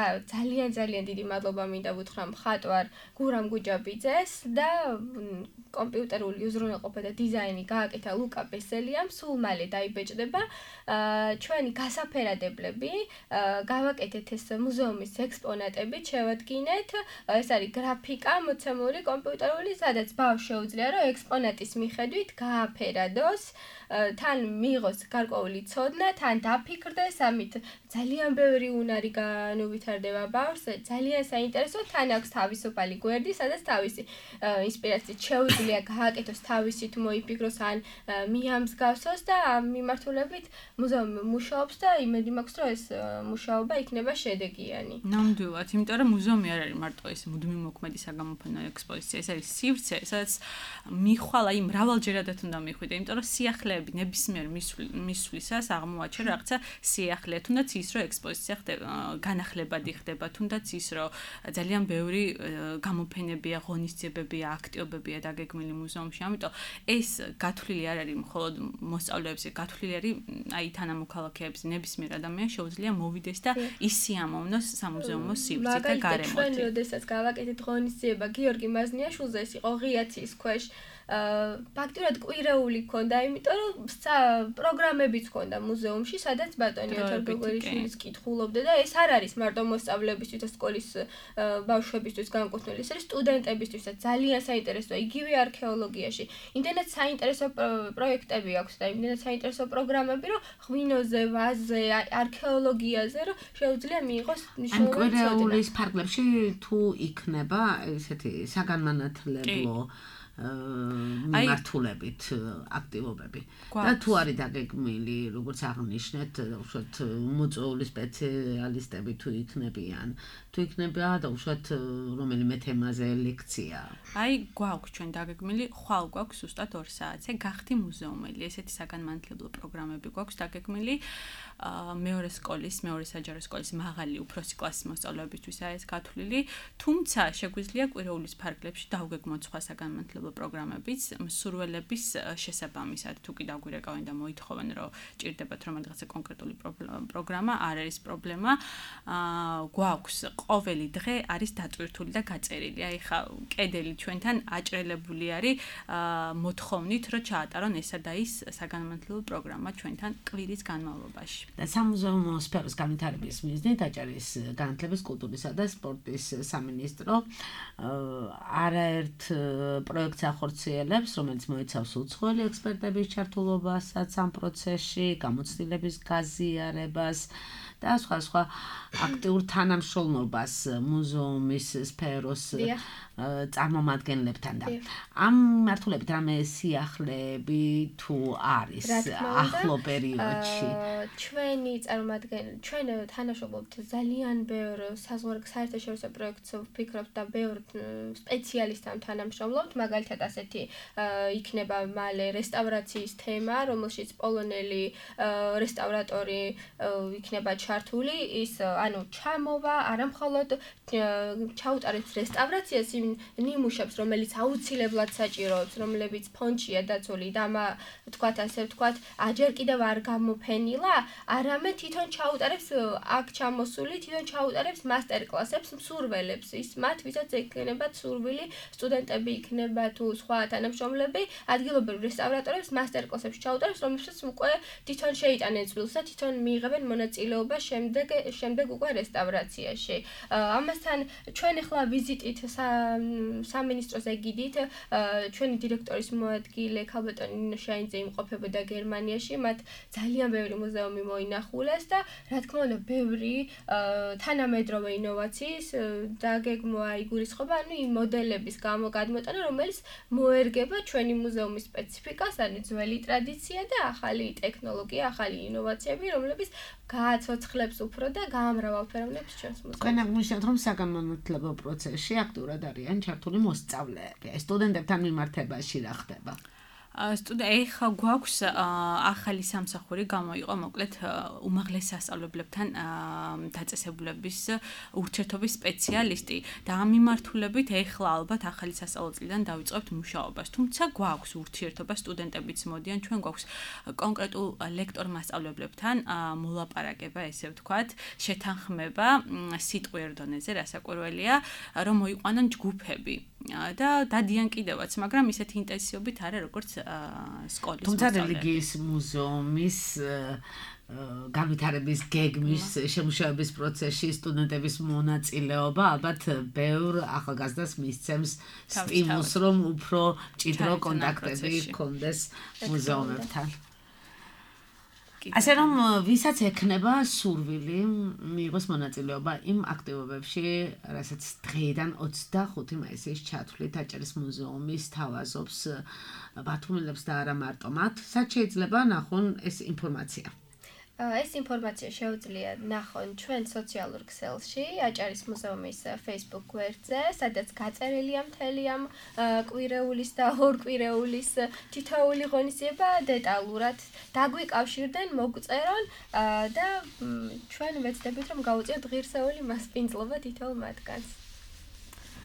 ძალიან დიდი მადლობა მინდა ვუთხრა მხატვარ გურამ გუჯაბიძეს და კომპიუტერული უზრუნველყოფა და დიზაინი გააკეთა ლუკა ბესელიამ, სულ მალე დაიბეჭდება. ჩვენი გასაფერადებლები გავაკეთეთ ეს მუზეუმის ექსპონატები, შევადგინეთ. ეს არის გრაფიკა მოცემული კომპიუტერული, სადაც ბავშვს შეუძლია რომ ექსპონატის მიხედვით გააფერადოს, თან მიიღოს გარკვეული ცოდნა, თან დაფიქრდეს, ამით ძალიან ბევრი უნარი განუვითარდება ბავშვს, ძალიან საინტერესო, თან აქვს თავისუფალი გვერდი, სადაც თავისი ინსპირაციით შეუძლია გააკეთოს, თავისით მოიფიქროს ან მიამსგავსოს და ამ მიმართულებით მუზეუმი მუშაობს და იმედი მაქვს, რომ ეს მუშაობა იქნება შედეგიანი. ნამდვილად, იმიტომ რომ მუზეუმი არ არის მარტო ეს მუდმივი მოქმედი საგამოფენო ექსპოზიცია, ეს არის სივრცე, სადაც მიხვალა იმ მრავალჯერადად უნდა მიხვიდე, იმიტომ რომ სიახლეები ნებისმიერ მისვლისას აღმოაჩენ რაღაცა სიახლე, თუნდაც ის რომ ექსპოზიცია ხდება, განახლებადი ხდება, თუნდაც ის რომ ძალიან ბევრი გამოფენა კემპეინებია, ღონისძიებებია, აქტივობებია დაგეგმილი მუზეუმში. ამიტომ ეს გათვლილი არ არის მხოლოდ მოსწავლეებზე, გათვლილი არის აი თანამოქალაქეებზე, ნებისმიერ ადამიანს შეუძლია მოვიდეს და ის სიამოვნოს სამუზეუმო სივრცით და გარემოთი. ჩვენ როდესაც გავაკეთეთ ღონისძიება გიორგი მაზნიაშვილზე, ეს იყო ღიაცის ქვეშ ფაქტურად კვირეული ქონდა, იმიტომ რომ პროგრამებიც ქონდა მუზეუმში, სადაც ბატონი ოთარ გოგოიშვილის კითხულობდა და ეს არ არის მარტო მოსწავლეებისთვის და სკოლის ბავშვებისთვის განკუთვნილი, ეს არის სტუდენტებისთვისაც ძალიან საინტერესოა, იგივე არქეოლოგიაში. იმდენად საინტერესო პროექტები აქვს და იმდენად საინტერესო პროგრამები, რომ ღვინოზე, ვაზზე, არქეოლოგიაზე, რომ შეუძლია მიიღოს მნიშვნელოვანი წოდება. ან კვირეულის ფარგლებში თუ იქნება ესეთი საგანმანათლებლო მიმართულებით აქტივობები და თუ არის დაგეგმილი როგორც აღნიშნეთ უშუალოდ მოწვეული სპეციალისტები თუ იქნებიან თუ იქნება და უშუალოდ რომელიმე თემაზე ლექცია აი გვაქვს ჩვენ დაგეგმილი ხვალ გვაქვს ზუსტად 2 საათზე გახდი მუზეუმელი ესეთი საგანმანათლებლო პროგრამები გვაქვს დაგეგმილი მეორე სკოლის მეორე საჯარო სკოლის მაღალი უფროსი კლასის მოსწავლეებისთვისაა ეს გათვლილი თუმცა შეგვიძლია კვირეულის ფარგლებში დავგეგმოთ სხვა საგანმანათლებლო პროგრამებიც მსურველების შესაბამისად თუ კი დაგვირეკავენ და მოითხოვენ რომ ჭირდებათ რომელიღაცა კონკრეტული პროგრამა არ არის პრობლემა გვაქვს ყოველი დღე არის დატვირთული და გაწერილი აი ხა კედელი ჩვენთან აჭრელებული არის მოთხოვნით რომ ჩაატარონ ესა და ის საგანმანათლებლო პროგრამა ჩვენთან კვირის განმავლობაში და სამუზეუმო სფეროს განვითარების მიზნით აჭარის განათლების კულტურისა და სპორტის სამინისტრო არაერთ პროექტს ახორციელებს, რომელიც მოიცავს უცხოელი ექსპერტების ჩართულობასაც ამ პროცესში, გამოცდილების გაზიარებას და სხვა აქტიურ თანამშრომლობას მუზეუმის სფეროს წარმომადგენლებთან და ამ მართულებით რამე სიახლეები თუ არის ახლო პერიოდში ჩვენ თანამშრომლობთ ძალიან ბევრ საერთაშორისო პროექტს ვფიქრობთ და ბევრ სპეციალისტთან თანამშრომლობთ მაგალითად ასეთი იქნება მალე რესტავრაციის თემა რომელშიც პოლონელი რესტავრატორი იქნება ჩართული ის ანუ ჩამოვა არა მხოლოდ ჩაუტარებს რესტავრაციას იმ ნიმუშებს რომელიც აუცილებლად საჭიროებს რომლებიც ფონდშია დაცული და თქვათ ასე ვთქვათ აჯერ კიდევ არ გამოფენილა არამედ თვითონ ჩაუტარებს აქ ჩამოსული თვითონ ჩაუტარებს მასტერ კლასებს მსურველებს ის მათ ვისაც ექნებათ სურვილი სტუდენტები იქნება თუ სხვა თანამშრომლები ადგილობრივ რესტავრატორებს მასტერ კლასებში ჩაუტარებს რომლებსაც უკვე თვითონ შეიტანენ წვლილს და თვითონ მიიღებენ მონაწილეობა შემდეგ უკვე რესტავრაციაში ამასთან ჩვენ ახლა ვიზიტით სამინისტროს ეგიდით ჩვენი დირექტორის მოადგილე ქალბატონი ნინო შაინძე იმყოფებოდა გერმანიაში მათ ძალიან ბევრი მუზეუმი მოინახულეს და რა თქმა უნდა ბევრი თანამედროვე ინოვაციის დაგეგმვა იგულისხმება ანუ იმ მოდელების გამოტანა რომელიც მოერგება ჩვენი მუზეუმის სპეციფიკას ანუ ძველი ტრადიცია და ახალი ტექნოლოგია ახალი ინოვაციები რომლებიც გააცოცხლებს უფრო და გაამრავალფეროვნებს ჩვენს მუზეუმს. თქვენ აღნიშნავთ რომ საგანმანათლებლო პროცესში აქტიურად არიან ჩართული მოსწავლეები. სტუდენტებთან მიმართებაში რა ხდება? ეხა გვაქვს ახალი სამსახური გამოიყო მოკლედ უმაღლეს სასწავლებლებთან დაწესებულების ურთიერთობის სპეციალისტი და ამ მიმართულებით ეხლა ალბათ ახალი სასწავლო წლიდან დავიწყებთ მუშაობას. თუმცა გვაქვს ურთიერთობა სტუდენტებიც მოდიან ჩვენ გვაქვს კონკრეტულ ლექტორ მასწავლებლებთან მოლაპარაკება ესე ვთქვათ შეთანხმება სიტყვიერ დონეზე რასაკვირველია რომ მოიყვანონ ჯგუფები და დადიან კიდევაც მაგრამ ისეთი ინტენსივობით არა როგორც სკოლის თუმცა რელიგიის მუზეუმის განვითარების გეგმის შემუშავების პროცესში სტუდენტების მონაწილეობა ალბათ ბევრ ახალგაზრდას მისცემს სტიმულს რომ უფრო მჭიდრო კონტაქტები ჰქონდეს მუზეუმებთან ასე რომ ვისაც ექნება სურვილი მიიღოს მონაწილეობა იმ აქტივობებში, რასაც დღეიდან 25 მაისის ჩათვლით აჭარის მუზეუმის თავაზობს ბათუმელებს და არა მარტო მათ, სად შეიძლება ნახონ ეს ინფორმაცია? ეს ინფორმაცია შეუძლია ნახონ ჩვენ სოციალურ ქსელში, აჭარის მუზეუმის Facebook გვერდზე, სადაც გაწერილია მთელი ამ კვირეულის და ორკვირეულის თითოეული ღონისძიება დეტალურად დაგვიკავშირდნენ, მოგწერონ და ჩვენ ვეცდებით რომ გავუწიოთ ღირსეული მასპინძლობა თითოეულ მათგანს.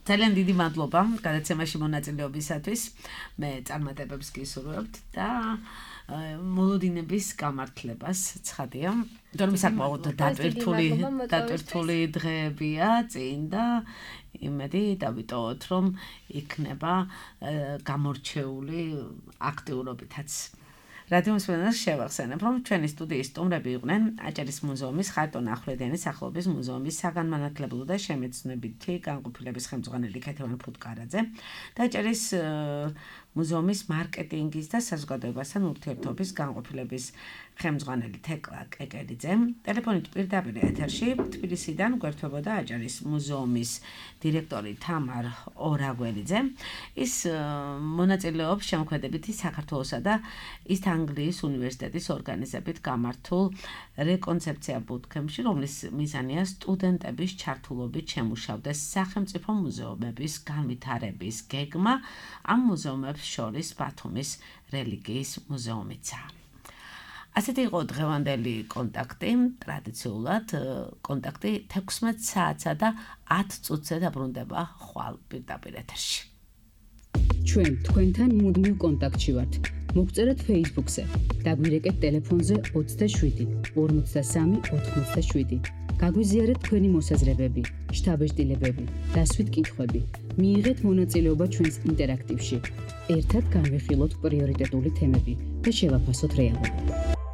ძალიან დიდი მადლობა გადაცემაში მონაწილეობისათვის. მე წარმატებებს გისურვებთ და მოლოდინების გამართლებას ცხადია. თორემ საკმაოდ დატვირთული დღეებია წინ და იმედი დავიტოვოთ, რომ იქნება გამორჩეული აქტიურობითაც. რადიო მსმენელს შევახსენებ, რომ ჩვენი სტუდიის სტუმრები იყვნენ აჭარის მუზეუმის ხარტონ ახვლედიანის სახელობის მუზეუმის საგანმანათლებლო და შემეცნებითი განყოფილების ხელმძღვანელი ქეთევან ფუტკარაძე და აჭარის მუზეუმის მარკეტინგის და საზოგადოებასთან ურთიერთობის განყოფილების ხელმძღვანელი თეკლა კეკელიძე. ტელეფონით პირდაპირ ეთერში თბილისიდან გვერდებოდა აჭარის მუზეუმის დირექტორი თამარ ორაგველიძე. ის მონაწილეობს შემოქმედებითი საქართველოსა და ისთ ანგლიის უნივერსიტეტის ორგანიზებით გამართულ რეკონცეფცია ბუთქემში, რომლის მიზანია სტუდენტების ჩართულობით შემუშავდეს სახელმწიფო მუზეუმების განვითარების გეგმა. ამ მუზეუმებს შორის ბათუმის რელიგიის მუზეუმიცა. ასეთი იყო დღევანდელი კონტაქტი, ტრადიციულად კონტაქტი 16 საათსა და 10 წუთზე დაბრუნდება ხვალ პირდაპირ ეთერში. ჩვენ თქვენთან მუდმივ კონტაქტში ვართ. მოგწერეთ Facebook-ზე, დაგვირეკეთ ტელეფონზე 27 53 87. გაგვიზიარეთ თქვენი მოსაზრებები, შთაბეჭდილებები, დასვით კითხვები. მიიღეთ მონაწილეობა ჩვენს ინტერაქტივში. ერთად განვიხილოთ პრიორიტეტული თემები და შევაფასოთ რეალობა.